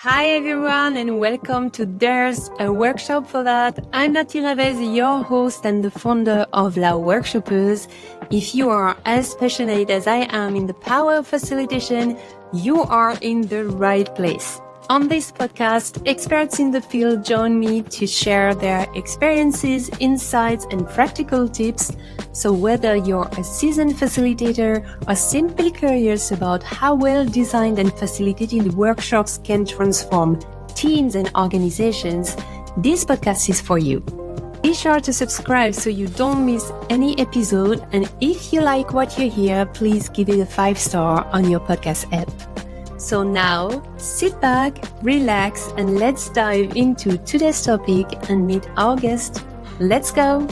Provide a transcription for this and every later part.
Hi everyone and welcome to There's a Workshop for That. I'm Nathalie Revez, your host and the founder of La Workshoppers. If you are as passionate as I am in the power of facilitation, you are in the right place. On this podcast, experts in the field join me to share their experiences, insights, and practical tips. So whether you're a seasoned facilitator or simply curious about how well-designed and facilitated workshops can transform teams and organizations, this podcast is for you. Be sure to subscribe so you don't miss any episode. And if you like what you hear, please give it a 5-star on your podcast app. So now, sit back, relax, and let's dive into today's topic and meet our guest. Let's go!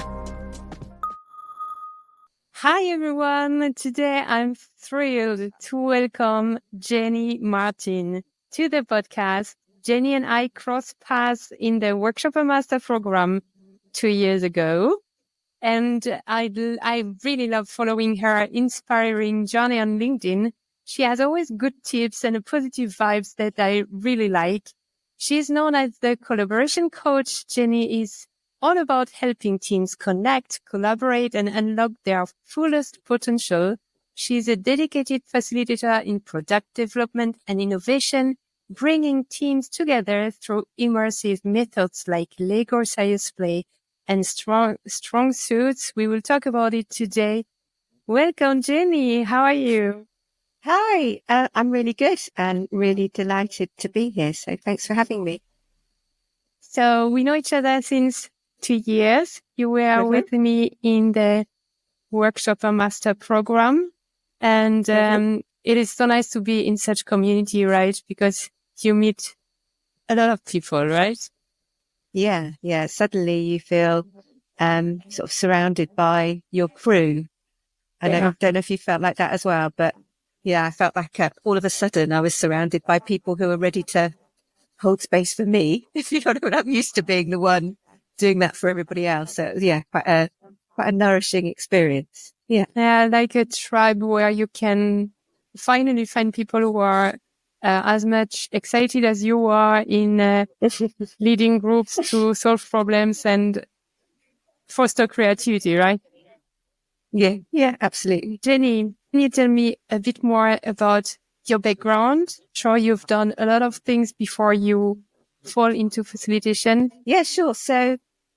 Hi everyone! Today I'm thrilled to welcome Jenny Martin to the podcast. Jenny and I crossed paths in the Workshopper Master Program 2 years ago. And I really love following her inspiring journey on LinkedIn. She has always good tips and positive vibes that I really like. She's known as the collaboration coach. Jenny is all about helping teams connect, collaborate, and unlock their fullest potential. She's a dedicated facilitator in product development and innovation, bringing teams together through immersive methods like Lego Serious Play and strong suits. We will talk about it today. Welcome, Jenny. How are you? Hi, I'm really good and really delighted to be here. So thanks for having me. So we know each other since 2 years. You were with me in the Workshopper Master Program. And it is so nice to be in such community, right? Because you meet a lot of people, right? Yeah. Suddenly you feel sort of surrounded by your crew. I don't know if you felt like that as well, but yeah, I felt like all of a sudden I was surrounded by people who are ready to hold space for me. If you know what I'm used to being the one doing that for everybody else. So yeah, quite a nourishing experience. Yeah. Yeah, like a tribe where you can finally find people who are as much excited as you are in leading groups to solve problems and foster creativity, right? Yeah, absolutely. Jenny, can you tell me a bit more about your background? Sure, you've done a lot of things before you fall into facilitation. Yeah, sure. So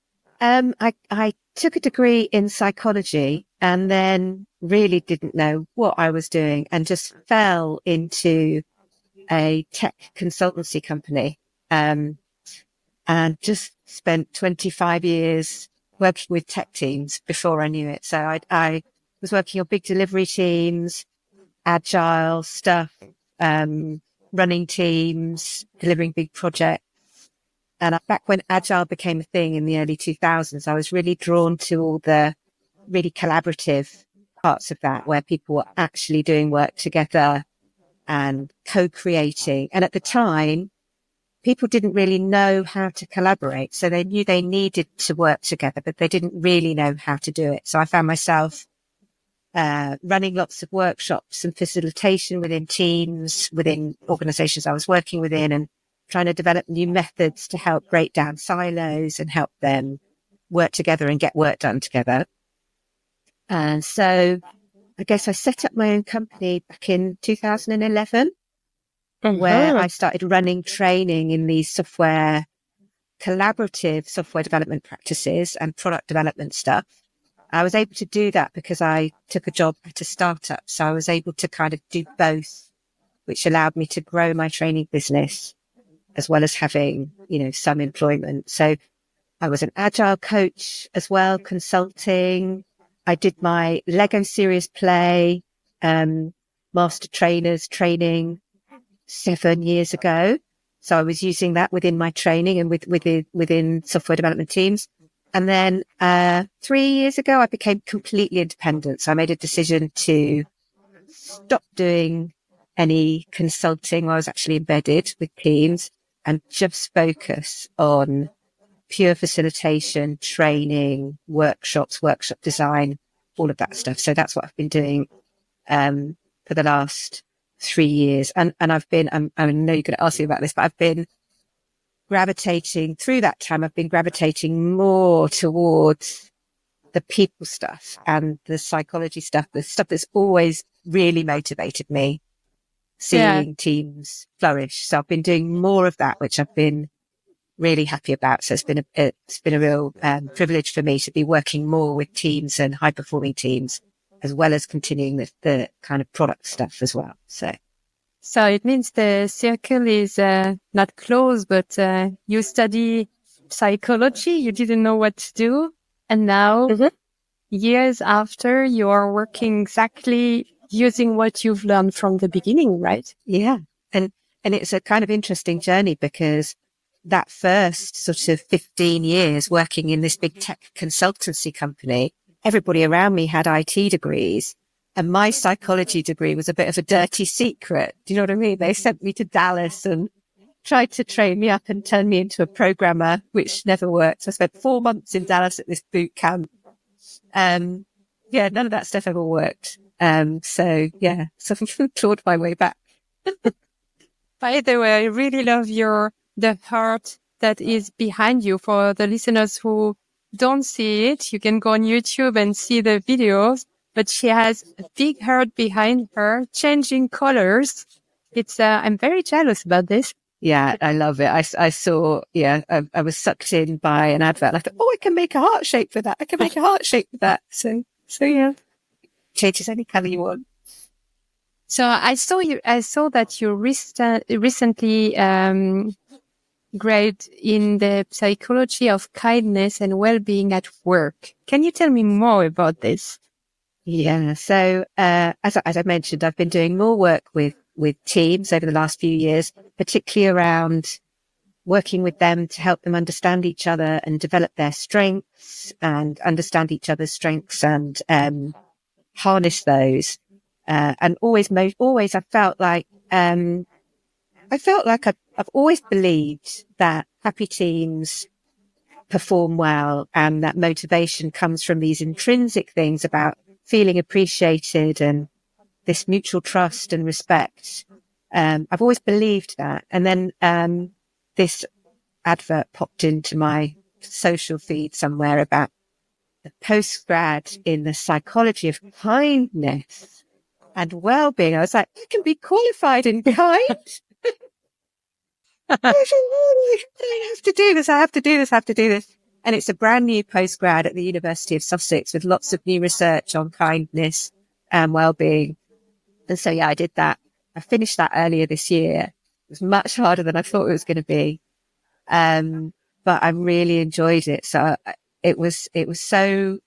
I took a degree in psychology and then really didn't know what I was doing and just fell into a tech consultancy company. And just spent 25 years working with tech teams before I knew it. So I was working on big delivery teams, agile stuff, running teams, delivering big projects. And back when agile became a thing in the early 2000s, I was really drawn to all the really collaborative parts of that, where people were actually doing work together and co-creating. And at the time, people didn't really know how to collaborate. So they knew they needed to work together, but they didn't really know how to do it. So I found myself running lots of workshops and facilitation within teams, within organizations I was working within, and trying to develop new methods to help break down silos and help them work together and get work done together. And so I guess I set up my own company back in 2011, where I started running training in these collaborative software development practices and product development stuff. I was able to do that because I took a job at a startup. So I was able to kind of do both, which allowed me to grow my training business as well as having, some employment. So I was an agile coach as well, consulting. I did my Lego Serious Play, master trainers training 7 years ago. So I was using that within my training and within software development teams. And then 3 years ago, I became completely independent. So I made a decision to stop doing any consulting. I was actually embedded with teams and just focus on pure facilitation, training, workshops, workshop design, all of that stuff. So that's what I've been doing for the last 3 years. And I've been, I know you're going to ask me about this, but I've been gravitating through that time. I've been gravitating more towards the people stuff and the psychology stuff, the stuff that's always really motivated me, seeing teams flourish. So I've been doing more of that, which I've been really happy about. So it's been a real privilege for me to be working more with teams and high performing teams, as well as continuing the kind of product stuff as well. So it means the circle is not closed, but you study psychology. You didn't know what to do. And now, years after, you are working exactly using what you've learned from the beginning, right? Yeah. And it's a kind of interesting journey, because that first sort of 15 years working in this big tech consultancy company, everybody around me had IT degrees. And my psychology degree was a bit of a dirty secret. Do you know what I mean? They sent me to Dallas and tried to train me up and turn me into a programmer, which never worked. So I spent 4 months in Dallas at this boot camp. None of that stuff ever worked. So I've clawed my way back. By the way, I really love the heart that is behind you. For the listeners who don't see it, you can go on YouTube and see the videos, but she has a big heart behind her, changing colors. I'm very jealous about this. Yeah, I love it. I saw, I was sucked in by an advert. I thought, I can make a heart shape for that. I can make a heart shape for that. So yeah, changes any color you want. So I saw that you recently grade in the psychology of kindness and well-being at work. Can you tell me more about this? Yeah. So, as I mentioned, I've been doing more work with teams over the last few years, particularly around working with them to help them understand each other and develop their strengths and understand each other's strengths and, harness those. And always I felt like, I've always believed that happy teams perform well, and that motivation comes from these intrinsic things about feeling appreciated and this mutual trust and respect. I've always believed that. And then, this advert popped into my social feed somewhere about the postgrad in the psychology of kindness and well-being. I was like, I can be qualified in kind. I have to do this. And it's a brand new postgrad at the University of Sussex with lots of new research on kindness and well-being. And so, I did that. I finished that earlier this year. It was much harder than I thought it was going to be. But I really enjoyed it. So it was so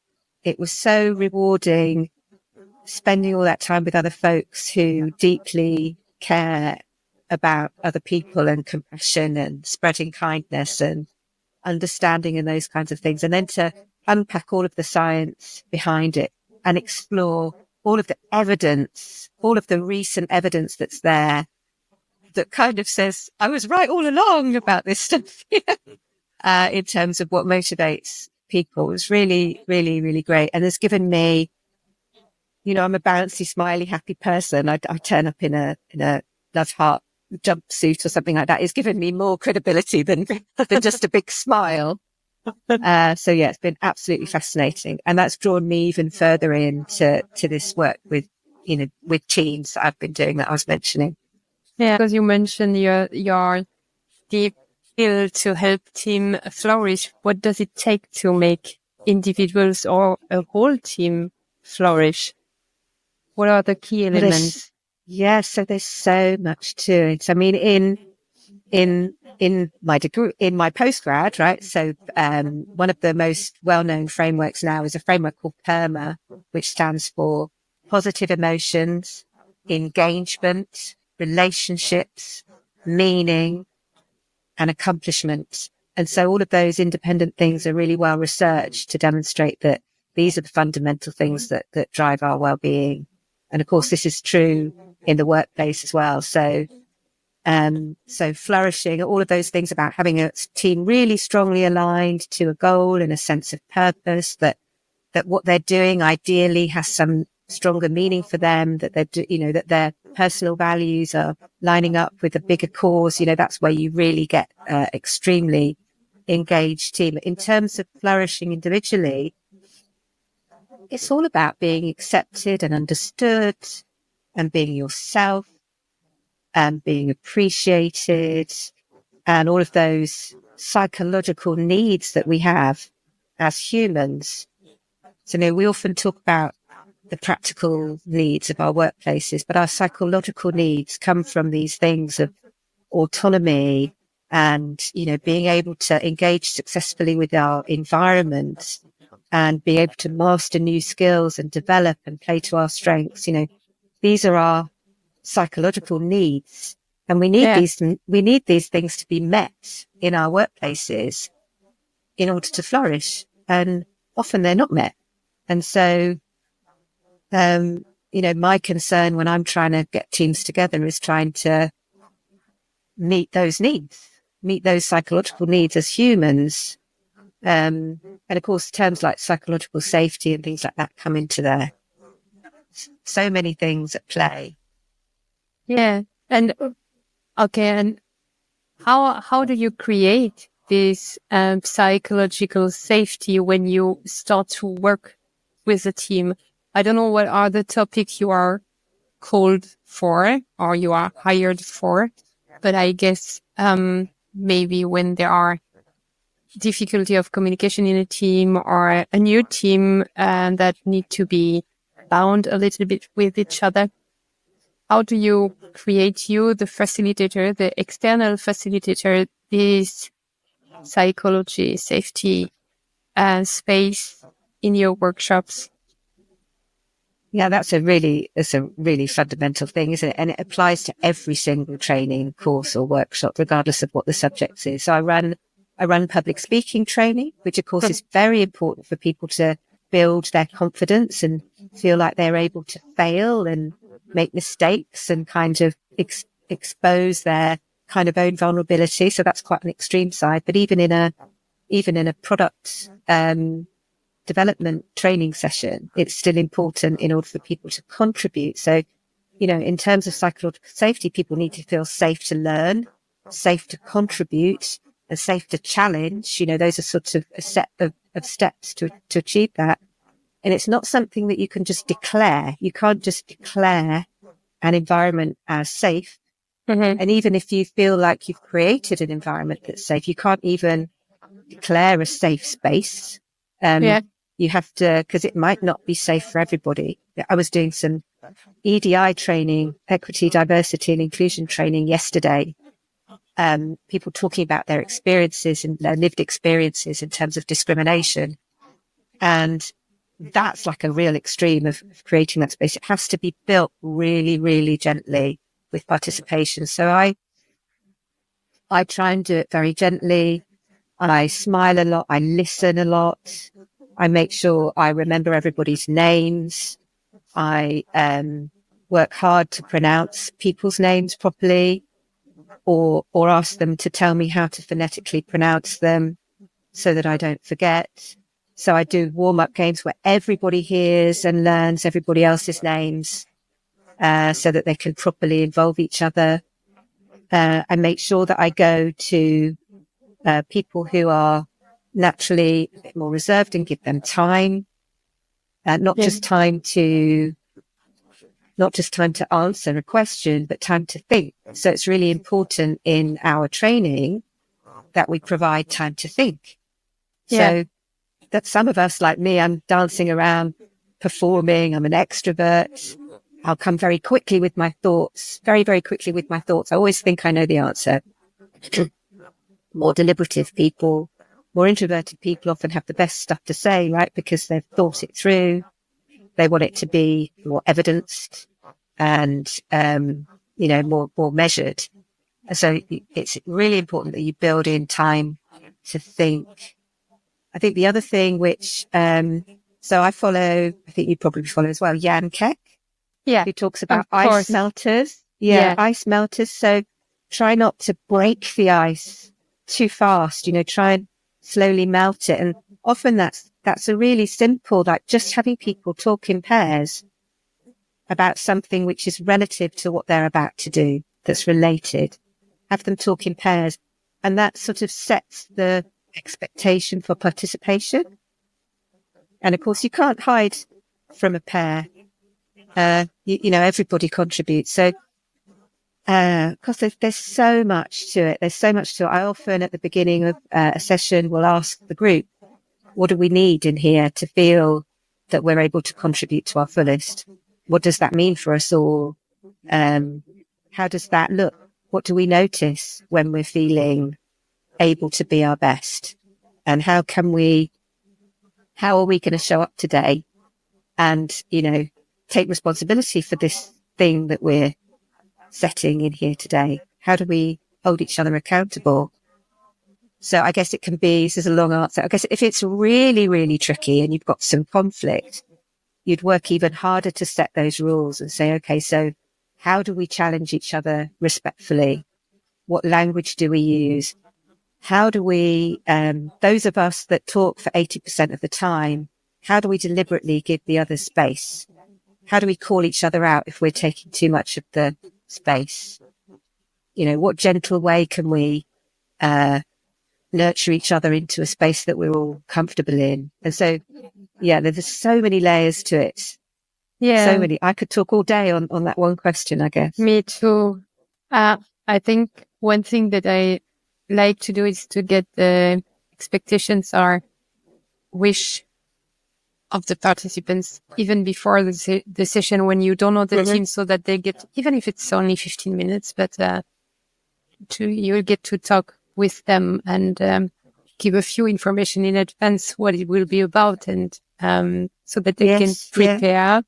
rewarding spending all that time with other folks who deeply care about other people and compassion and spreading kindness and understanding and those kinds of things. And then to unpack all of the science behind it and explore all of the evidence, all of the recent evidence that's there that kind of says, I was right all along about this stuff, in terms of what motivates people. It was really, really, really great. And it's given me, I'm a bouncy, smiley, happy person. I turn up in a love heart jumpsuit or something like that. It's given me more credibility than just a big smile. So it's been absolutely fascinating. And that's drawn me even further into this work with teams that I've been doing that I was mentioning. Yeah, because you mentioned your deep will to help team flourish. What does it take to make individuals or a whole team flourish? What are the key elements? So there's so much to it. I mean, in my degree, in my postgrad, right? So, one of the most well-known frameworks now is a framework called PERMA, which stands for positive emotions, engagement, relationships, meaning, and accomplishment. And so all of those independent things are really well researched to demonstrate that these are the fundamental things that drive our well-being. And of course, this is true in the workplace as well. So flourishing, all of those things about having a team really strongly aligned to a goal and a sense of purpose, that what they're doing ideally has some stronger meaning for them, that they're personal values are lining up with a bigger cause, that's where you really get extremely engaged team. In terms of flourishing individually, it's all about being accepted and understood and being yourself and being appreciated and all of those psychological needs that we have as humans. So, we often talk about the practical needs of our workplaces, but our psychological needs come from these things of autonomy and, being able to engage successfully with our environment and being able to master new skills and develop and play to our strengths. These are our psychological needs, and we need these things to be met in our workplaces in order to flourish. And often they're not met. And so, my concern when I'm trying to get teams together is trying to meet those needs, meet those psychological needs as humans. And of course, terms like psychological safety and things like that come into there. So many things at play. Yeah. And okay. And how do you create this psychological safety when you start to work with a team? I don't know what are the topics you are called for or you are hired for, but I guess maybe when there are difficulty of communication in a team or a new team that need to be bound a little bit with each other, how do you create, the facilitator, the external facilitator, this psychology, safety space in your workshops? Yeah, that's a really fundamental thing, isn't it? And it applies to every single training course or workshop, regardless of what the subject is. So I run public speaking training, which of course is very important for people to build their confidence and feel like they're able to fail and make mistakes and kind of expose their kind of own vulnerability. So that's quite an extreme side. But even in a product development training session, it's still important in order for people to contribute. So, in terms of psychological safety, people need to feel safe to learn, safe to contribute, and safe to challenge. Those are sort of a set of steps to achieve that. And it's not something that you can just declare. You can't just declare an environment as safe. Mm-hmm. And even if you feel like you've created an environment that's safe, you can't even declare a safe space. You have to, because it might not be safe for everybody. I was doing some EDI training, equity, diversity and inclusion training yesterday. People talking about their experiences and their lived experiences in terms of discrimination. And that's like a real extreme of creating that space. It has to be built really, really gently with participation. So I try and do it very gently. I smile a lot. I listen a lot. I make sure I remember everybody's names. I work hard to pronounce people's names properly or ask them to tell me how to phonetically pronounce them so that I don't forget. So I do warm-up games where everybody hears and learns everybody else's names so that they can properly involve each other. I make sure that I go to people who are naturally a bit more reserved and give them time, not just time to answer a question, but time to think. So it's really important in our training that we provide time to think. So that some of us, like me, I'm dancing around, performing, I'm an extrovert. I'll come very quickly with my thoughts, very, very quickly with my thoughts. I always think I know the answer. More deliberative people, more introverted people often have the best stuff to say, right? Because they've thought it through. They want it to be more evidenced and, more measured. And so it's really important that you build in time to think. I think the other thing which, so I think you probably follow as well, Jan Keck. Yeah. Who talks about ice melters. Yeah, ice melters. So try not to break the ice too fast, try and slowly melt it. And often that's a really simple, like just having people talk in pairs about something which is relative to what they're about to do, that's related. Have them talk in pairs. And that sort of sets the expectation for participation. And of course, you can't hide from a pair. You know, everybody contributes. So, because there's so much to it. There's so much to it. I often at the beginning of a session will ask the group, what do we need in here to feel that we're able to contribute to our fullest? What does that mean for us all? How does that look? What do we notice when we're feeling able to be our best? And how are we going to show up today and, you know, take responsibility for this thing that we're setting in here today? How do we hold each other accountable? So I guess it can be, this is a long answer. I guess if it's really, really tricky and you've got some conflict, you'd work even harder to set those rules and say, okay, so how do we challenge each other respectfully? What language do we use? How do we, those of us that talk for 80% of the time, how do we deliberately give the other space? How do we call each other out if we're taking too much of the space? You know, what gentle way can we, nurture each other into a space that we're all comfortable in? And so, yeah, there's so many layers to it. Yeah. So many. I could talk all day on that one question, I guess. Me too. I think one thing that I like to do is to get the expectations or wish of the participants even before the session when you don't know the team, so that they get, even if it's only 15 minutes, but you'll get to talk with them and give a few information in advance what it will be about, and so that they can prepare. Yeah.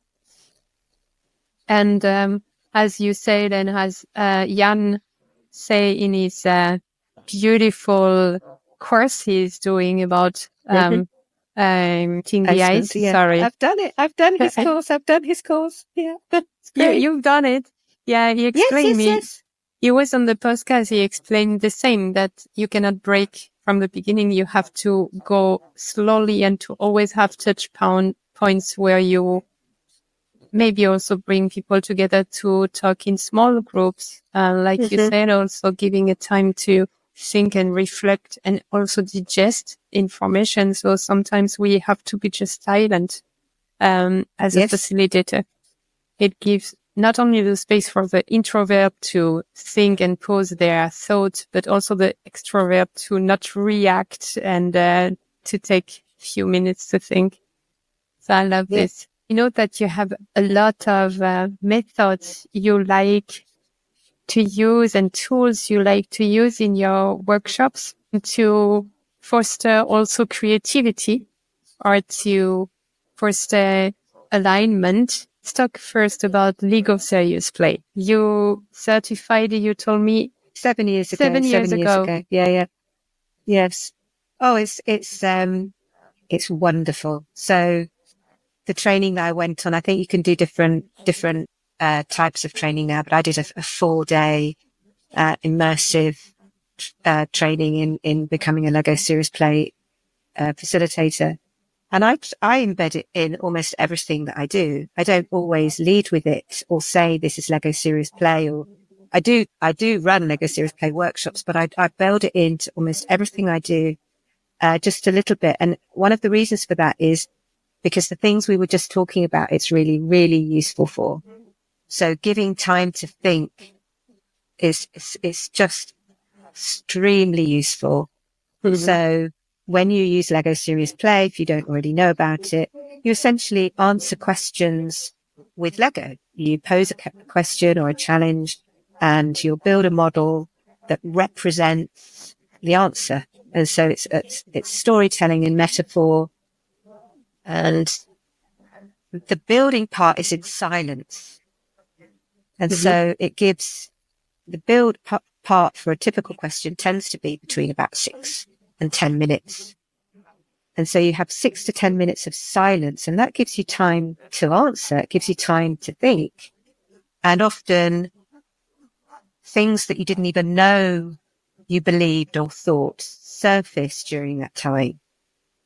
And as you said, and as Jan say in his beautiful course he's doing about King the Ice. Yeah. Sorry, I've done it. I've done his course. Yeah, that's great. You've done it. Yeah, he explained Yes. He was on the podcast. He explained the same, that you cannot break from the beginning. You have to go slowly and to always have touch points where you maybe also bring people together to talk in small groups. Like you said, also giving a time to think and reflect and also digest information. So sometimes we have to be just silent as a facilitator. It gives not only the space for the introvert to think and pose their thoughts, but also the extrovert to not react and to take a few minutes to think. So I love this. You know that you have a lot of methods you like to use and tools you like to use in your workshops to foster also creativity or to foster alignment. Let's talk first about Lego Serious Play. You certified, you told me 7 years ago. 7 years ago. Yeah. Yes. Oh, it's wonderful. So the training that I went on, I think you can do different types of training now, but I did a 4-day immersive training in becoming a Lego Serious Play facilitator. And I embed it in almost everything that I do. I don't always lead with it or say this is Lego Serious Play, or I do run Lego Serious Play workshops, but I build it into almost everything I do, just a little bit. And one of the reasons for that is because the things we were just talking about, it's really, really useful for. So giving time to think is just extremely useful. So when you use Lego Serious Play, if you don't already know about it, you essentially answer questions with Lego. You pose a question or a challenge and you'll build a model that represents the answer. And so it's storytelling and metaphor. And the building part is in silence. And so it gives the build part for a typical question tends to be between about 6 and 10 minutes. And so you have 6 to 10 minutes of silence, and that gives you time to answer. It gives you time to think. And often things that you didn't even know you believed or thought surface during that time.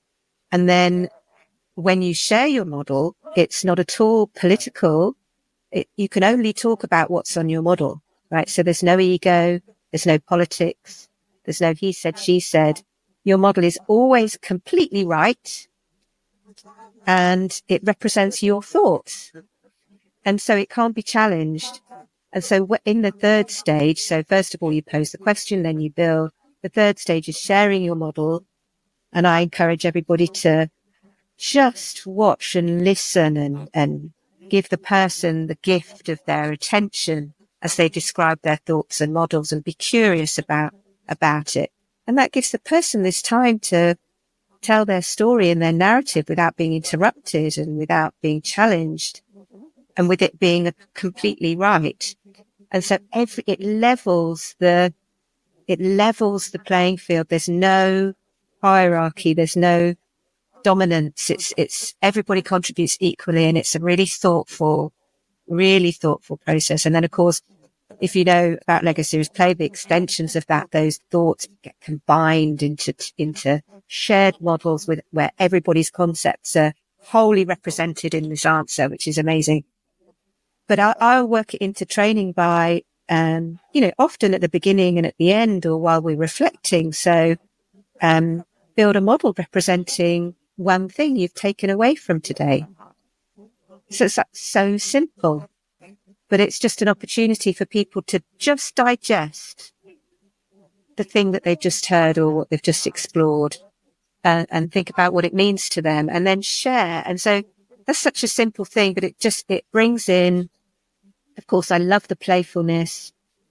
And then when you share your model, it's not at all political. you can only talk about what's on your model, right? So there's no ego, there's no politics, there's no he said, she said. Your model is always completely right, and it represents your thoughts. And so it can't be challenged. And so in the third stage, so first of all, you pose the question, then you build. The third stage is sharing your model. And I encourage everybody to just watch and listen and give the person the gift of their attention as they describe their thoughts and models, and be curious about it. And that gives the person this time to tell their story and their narrative without being interrupted and without being challenged, and with it being completely right. And so it levels the playing field. There's no hierarchy. There's no dominance. It's everybody contributes equally, and it's a really thoughtful process. And then, of course, if you know about Lego Serious Play, the extensions of that, those thoughts get combined into shared models where everybody's concepts are wholly represented in this answer, which is amazing. But I'll work it into training by, often at the beginning and at the end, or while we're reflecting. So, build a model representing one thing you've taken away from today. So it's so simple, but it's just an opportunity for people to just digest the thing that they've just heard or what they've just explored, and think about what it means to them, and then share. And so that's such a simple thing, but it brings in, of course, I love the playfulness.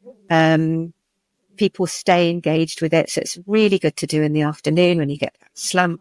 People stay engaged with it. So it's really good to do in the afternoon when you get that slump.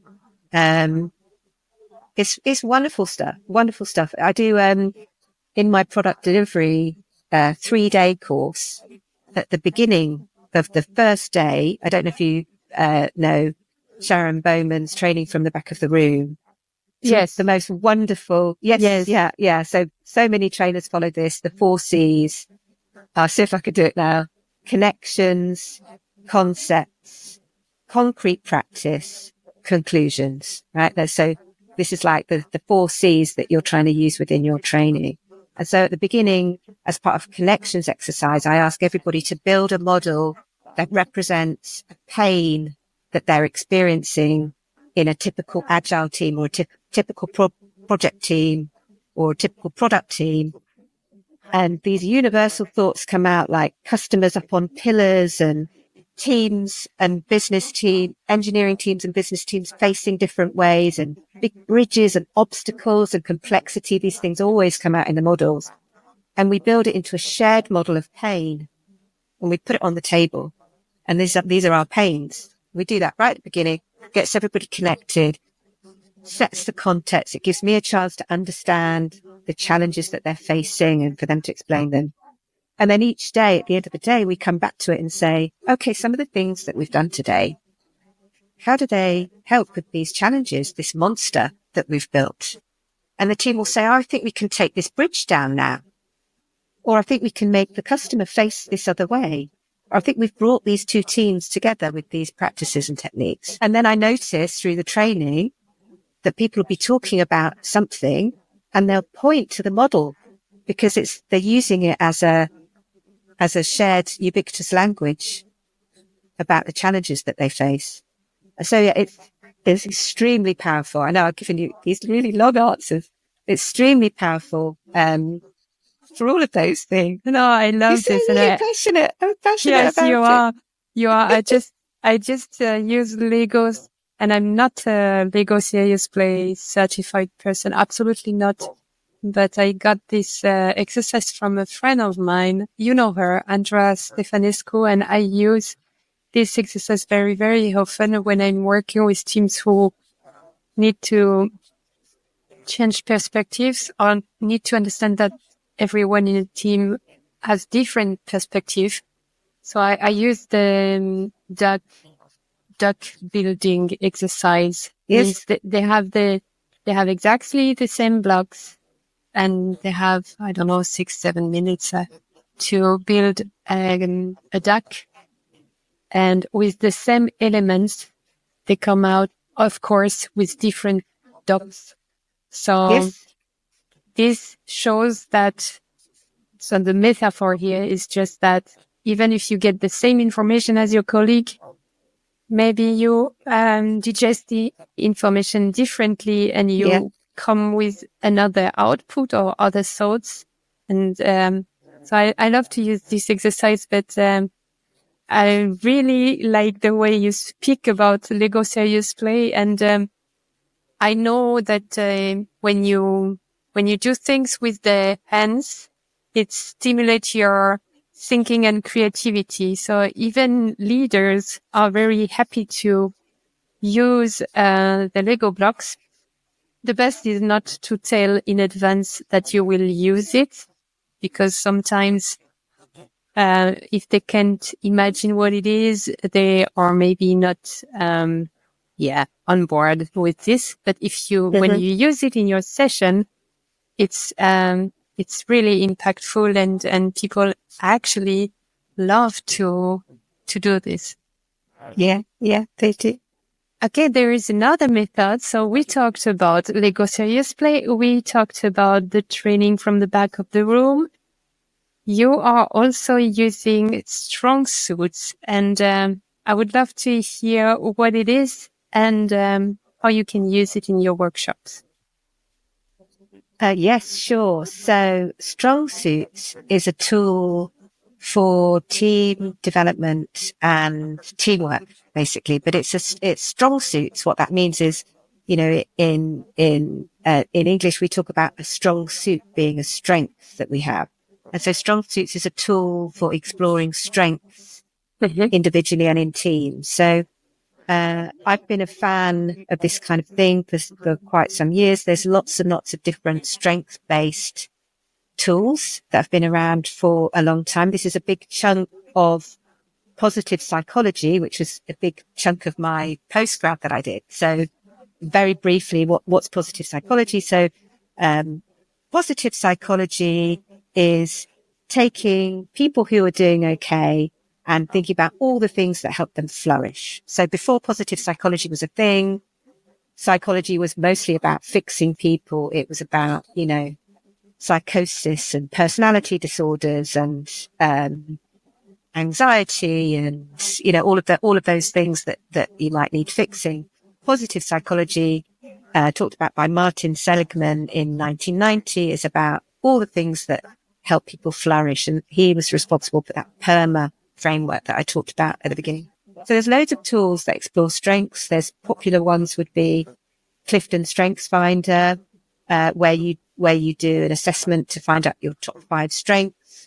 It's wonderful stuff. I do, in my product delivery, 3-day course at the beginning of the first day. I don't know if you, know Sharon Bowman's Training from the Back of the Room. Yes. The most wonderful. Yes. Yeah. So many trainers follow this, the 4 C's. I'll see if I could do it now. Connections, concepts, concrete practice, conclusions, right? So this is like the 4 C's that you're trying to use within your training. And so at the beginning, as part of connections exercise, I ask everybody to build a model that represents a pain that they're experiencing in a typical agile team, or a typical project team, or a typical product team. And these universal thoughts come out, like customers up on pillars, and teams and business team, engineering teams and business teams facing different ways, and big bridges and obstacles and complexity. These things always come out in the models. And we build it into a shared model of pain, and we put it on the table. And these are our pains. We do that right at the beginning, gets everybody connected, sets the context. It gives me a chance to understand the challenges that they're facing and for them to explain them. And then each day, at the end of the day, we come back to it and say, okay, some of the things that we've done today, how do they help with these challenges, this monster that we've built? And the team will say, oh, I think we can take this bridge down now. Or I think we can make the customer face this other way. Or I think we've brought these 2 teams together with these practices and techniques. And then I notice through the training that people will be talking about something, and they'll point to the model because they're using it as a shared ubiquitous language about the challenges that they face. So yeah, it's extremely powerful. I know I've given you these really long answers. Extremely powerful, for all of those things. No, I love this. Really passionate. I'm passionate yes, about it. You are. I just use Legos, and I'm not a Lego Serious Play certified person. Absolutely not. But I got this exercise from a friend of mine. You know her, Andrea Stefanescu, and I use this exercise very, very often when I'm working with teams who need to change perspectives or need to understand that everyone in a team has different perspective. So I use the duck building exercise. Yes. They have exactly the same blocks, and they have, 6-7 minutes to build a duck. And with the same elements, they come out, of course, with different ducks. So Yes. this shows that, so the metaphor here is just that even if you get the same information as your colleague, maybe you digest the information differently and you come with another output or other thoughts. And so I love to use this exercise, but I really like the way you speak about Lego Serious Play. And I know that when you do things with the hands, it stimulates your thinking and creativity. So even leaders are very happy to use the Lego blocks. The best is not to tell in advance that you will use it, because sometimes if they can't imagine what it is, they are maybe not on board with this. But if you when you use it in your session, it's really impactful, and people actually love to do this. Yeah, they do. Okay, there is another method. So we talked about Lego Serious Play. We talked about the training from the back of the room. You are also using strong suits, and I would love to hear what it is and how you can use it in your workshops. Yes, sure. So Strong Suits is a tool for team development and teamwork, basically. But it's Strong Suits. What that means is, in English, we talk about a strong suit being a strength that we have. And so Strong Suits is a tool for exploring strengths individually and in teams. So I've been a fan of this kind of thing for quite some years. There's lots and lots of different strength-based tools that have been around for a long time. This is a big chunk of positive psychology, which was a big chunk of my postgrad that I did. So very briefly, what's positive psychology? So positive psychology is taking people who are doing okay and thinking about all the things that help them flourish. So before positive psychology was a thing, psychology was mostly about fixing people. It was about, psychosis and personality disorders and anxiety and, all of those things that you might need fixing. Positive psychology, talked about by Martin Seligman in 1990, is about all the things that help people flourish. And he was responsible for that PERMA framework that I talked about at the beginning. So there's loads of tools that explore strengths. There's popular ones would be Clifton Strengths Finder, where you do an assessment to find out your top 5 strengths.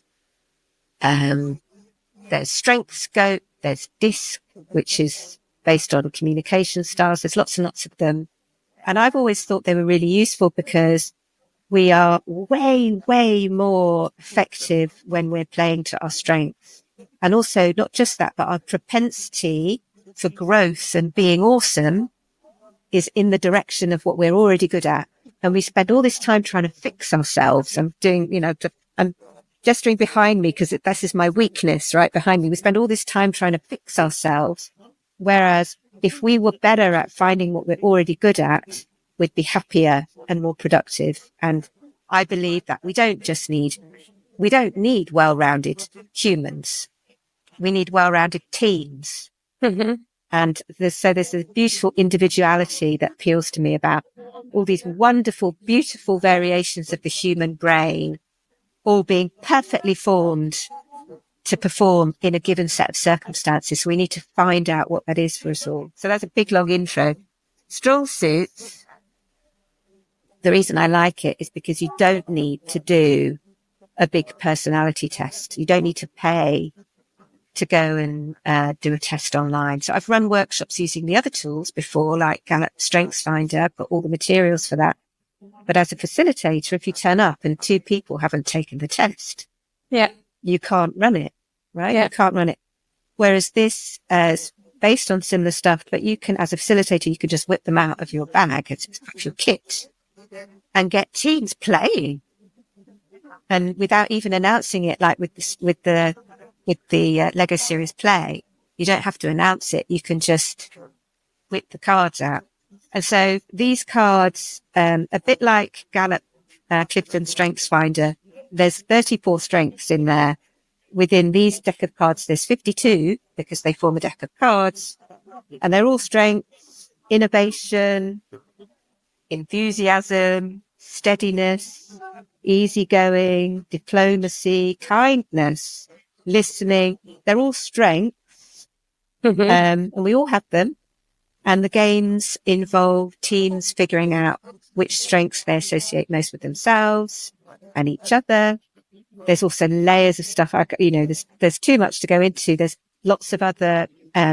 There's Strength Scope. There's DISC, which is based on communication styles. There's lots and lots of them. And I've always thought they were really useful because we are way, way more effective when we're playing to our strengths. And also not just that, but our propensity for growth and being awesome is in the direction of what we're already good at. And we spend all this time trying to fix ourselves. I'm doing, I'm gesturing behind me because this is my weakness right behind me. We spend all this time trying to fix ourselves. Whereas if we were better at finding what we're already good at, we'd be happier and more productive. And I believe that we don't need well-rounded humans. We need well-rounded teams. And there's a beautiful individuality that appeals to me about all these wonderful, beautiful variations of the human brain, all being perfectly formed to perform in a given set of circumstances. So we need to find out what that is for us all. So that's a big, long intro. Strong Suits, the reason I like it is because you don't need to do a big personality test. You don't need to pay to go and do a test online. So I've run workshops using the other tools before, like Gallup Strengths Finder, put all the materials for that. But as a facilitator, if you turn up and 2 people haven't taken the test, you can't run it, right? You can't run it. Whereas this is based on similar stuff, but you can, as a facilitator, you can just whip them out of your bag, it's your kit, and get teams playing. And without even announcing it, like with the Lego Serious Play, you don't have to announce it. You can just whip the cards out. And so these cards, a bit like Gallup Clifton Strengths Finder. There's 34 strengths in there. Within these deck of cards, there's 52 because they form a deck of cards, and they're all strengths: innovation, enthusiasm, steadiness, easygoing, diplomacy, kindness, listening. They're all strengths, and we all have them. And the games involve teams figuring out which strengths they associate most with themselves and each other. There's also layers of stuff. There's too much to go into. There's lots of other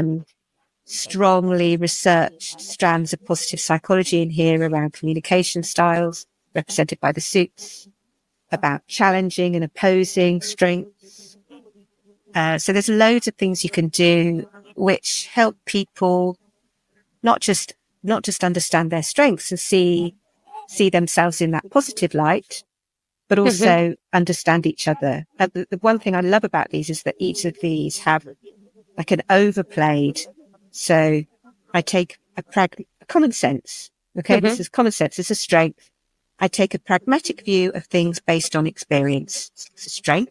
strongly researched strands of positive psychology in here around communication styles, represented by the suits, about challenging and opposing strengths. So there's loads of things you can do which help people not just understand their strengths and see themselves in that positive light, but also understand each other. The one thing I love about these is that each of these have like an overplayed. So I take a common sense. Okay. This is common sense. It's a strength. I take a pragmatic view of things based on experience. It's a strength.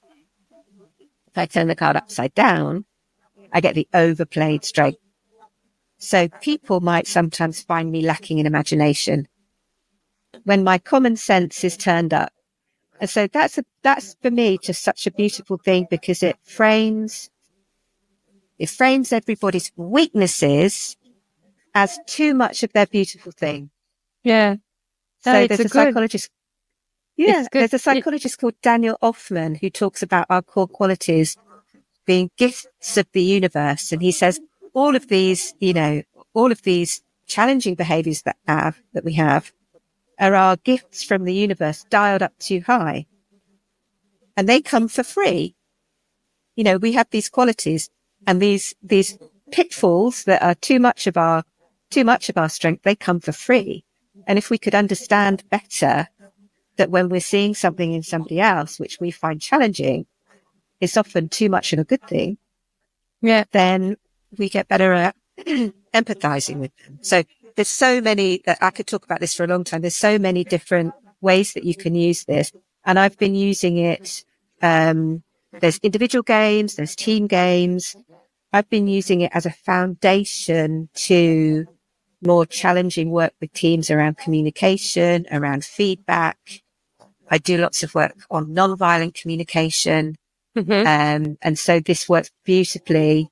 If I turn the card upside down, I get the overplayed strength. So people might sometimes find me lacking in imagination when my common sense is turned up. And so that's for me just such a beautiful thing, because it frames everybody's weaknesses as too much of their beautiful thing. Yeah. So there's a psychologist. Yeah, there's a psychologist called Daniel Hoffman who talks about our core qualities being gifts of the universe. And he says all of these challenging behaviors that we have are our gifts from the universe dialed up too high. And they come for free. We have these qualities and these pitfalls that are too much of our strength, they come for free. And if we could understand better that when we're seeing something in somebody else, which we find challenging, is often too much of a good thing, then we get better at empathizing with them. So there's so many that I could talk about this for a long time. There's so many different ways that you can use this. And I've been using it. There's individual games, there's team games. I've been using it as a foundation to more challenging work with teams around communication, around feedback. I do lots of work on nonviolent communication. And so this works beautifully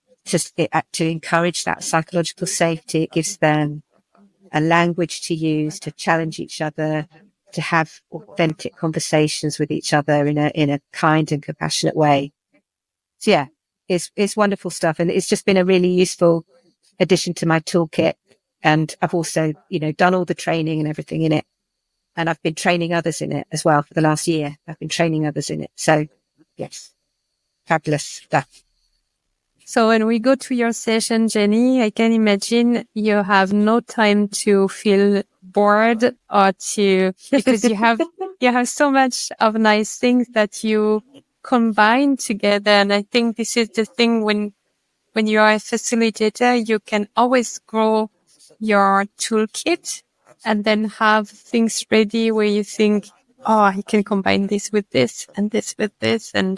to encourage that psychological safety. It gives them a language to use to challenge each other, to have authentic conversations with each other in a kind and compassionate way. So yeah, it's wonderful stuff. And it's just been a really useful addition to my toolkit. And I've also, done all the training and everything in it. And I've been training others in it as well for the last year. I've been training others in it. So yes, fabulous stuff. So when we go to your session, Jenny, I can imagine you have no time to feel bored because you have so much of nice things that you combine together. And I think this is the thing when you are a facilitator, you can always grow your toolkit and then have things ready where you think, oh, I can combine this with this and this with this. And,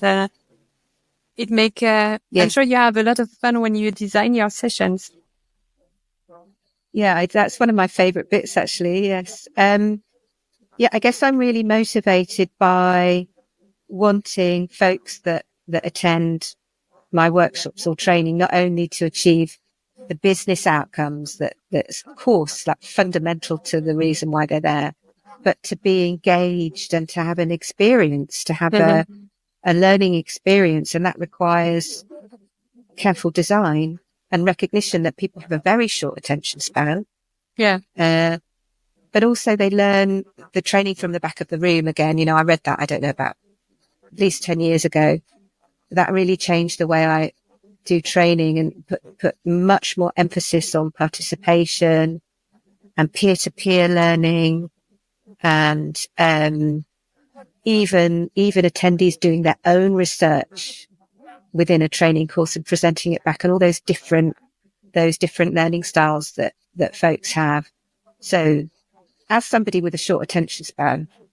it make, I'm sure you have a lot of fun when you design your sessions. Yeah, that's one of my favorite bits, actually. Yes. I guess I'm really motivated by wanting folks that attend my workshops or training, not only to achieve the business outcomes that's of course like fundamental to the reason why they're there, but to be engaged and to have an experience, to have a learning experience. And that requires careful design and recognition that people have a very short attention span. Yeah. But also they learn the training from the back of the room again. I read that, I don't know, about at least 10 years ago. That really changed the way I do training and put much more emphasis on participation and peer-to-peer learning, and even attendees doing their own research within a training course and presenting it back, and all those different learning styles that folks have. So as somebody with a short attention span,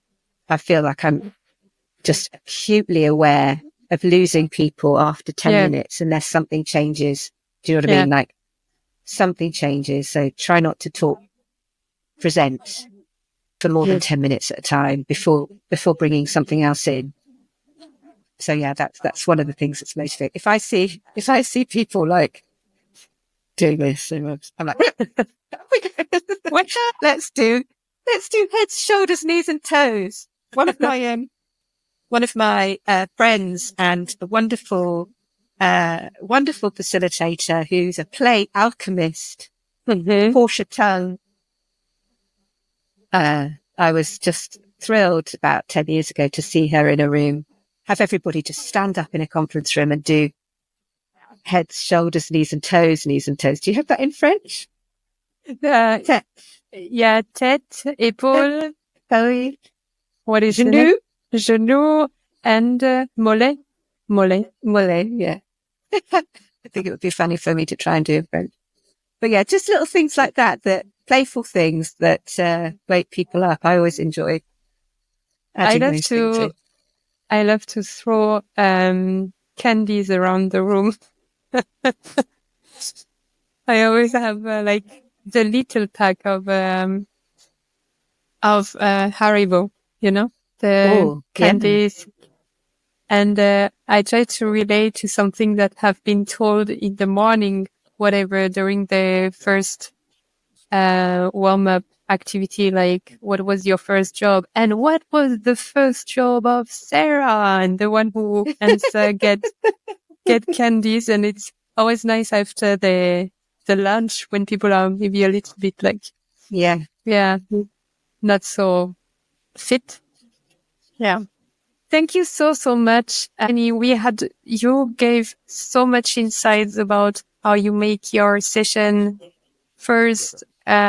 I feel like I'm just acutely aware of losing people after 10 minutes unless something changes. Do you know what I mean? Like something changes. So try not to present for more than 10 minutes at a time before bringing something else in. So yeah, that's one of the things that's motivating. If I see people like doing this, I'm like, let's do heads, shoulders, knees and toes. One of my friends and a wonderful facilitator who's a play alchemist, Portia Tongue. I was just thrilled about 10 years ago to see her in a room, have everybody just stand up in a conference room and do heads, shoulders, knees and toes. Do you have that in French? Tête, épaule. Oui. What is it? Genou and mollet. Yeah. I think it would be funny for me to try and do in French. But yeah, just little things like that playful things that wake people up. I always enjoy adding those things in. I love to throw candies around the room. I always have like the little pack of Haribo, the candies. Yeah. And I try to relate to something that have been told in the morning, whatever, during the first warm-up activity, like what was your first job and what was the first job of Sarah, and the one who answer get candies. And it's always nice after the lunch when people are maybe a little bit like not so fit. Yeah. Thank you so much, Annie. You gave so much insights about how you make your session first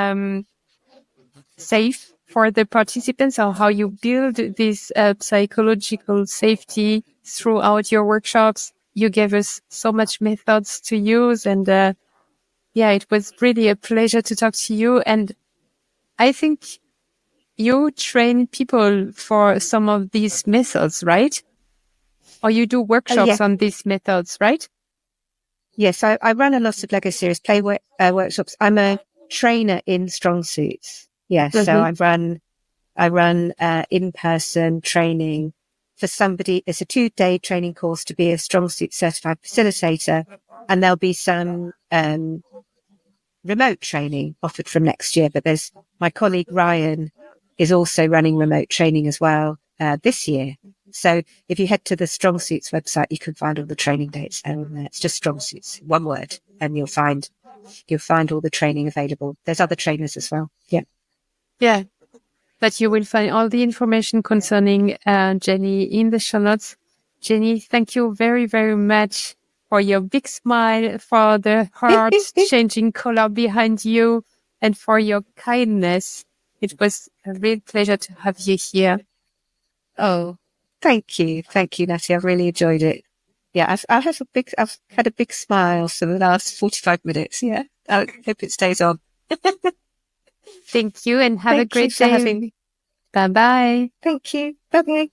safe for the participants, or how you build this psychological safety throughout your workshops. You gave us so much methods to use, and it was really a pleasure to talk to you. And I think you train people for some of these methods, right? Or you do workshops on these methods, right? Yes, I run a lot of Lego Series play workshops. I'm a trainer in strong suits. Yes, so I run in-person training for somebody. It's a 2-day training course to be a strong suit certified facilitator, and there'll be some remote training offered from next year. But there's my colleague Ryan is also running remote training as well this year. So if you head to the Strong Suits website, you can find all the training dates. It's just Strong Suits, one word, and you'll find all the training available. There's other trainers as well. Yeah. Yeah. But you will find all the information concerning Jenny in the show notes. Jenny, thank you very, very much for your big smile, for the heart-changing color behind you, and for your kindness. It was a real pleasure to have you here. Oh, thank you. Thank you, Natty. I've really enjoyed it. Yeah, I've had a big smile for the last 45 minutes. Yeah. I hope it stays on. Thank you, and have a great day. Bye-bye. Thank you. Bye-bye.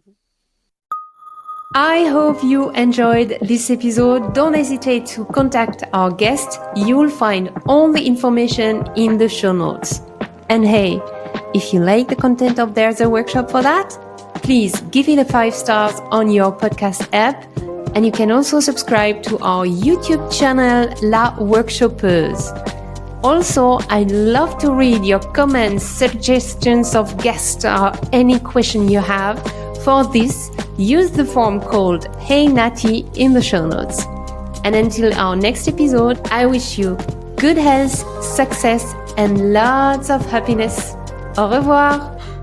I hope you enjoyed this episode. Don't hesitate to contact our guest. You'll find all the information in the show notes. And hey, if you like the content of There's a Workshop for That, please give it a 5 stars on your podcast app. And you can also subscribe to our YouTube channel, La Workshopeuse. Also, I'd love to read your comments, suggestions of guests, or any question you have. For this, use the form called Hey Natty in the show notes. And until our next episode, I wish you good health, success, and lots of happiness. Au revoir!